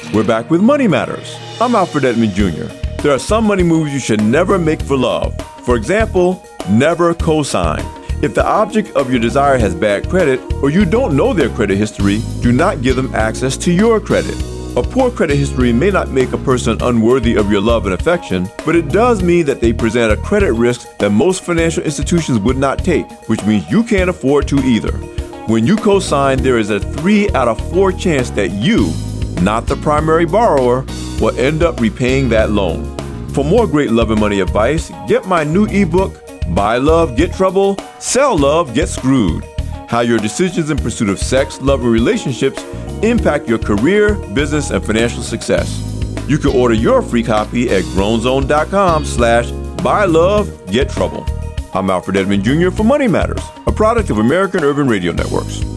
We're back with Money Matters. I'm Alfred Edmond Jr. There are some money moves you should never make for love. For example, never co-sign. If the object of your desire has bad credit or you don't know their credit history, do not give them access to your credit. A poor credit history may not make a person unworthy of your love and affection, but it does mean that they present a credit risk that most financial institutions would not take, which means you can't afford to either. When you co-sign, there is a 3 out of 4 chance that you, not the primary borrower, will end up repaying that loan. For more great love and money advice, get my new ebook, Buy Love, Get Trouble, Sell Love, Get Screwed. How your decisions in pursuit of sex, love, and relationships impact your career, business, and financial success. You can order your free copy at grownzone.com/BuyLoveGetTrouble. I'm Alfred Edmond Jr. for Money Matters, a product of American Urban Radio Networks.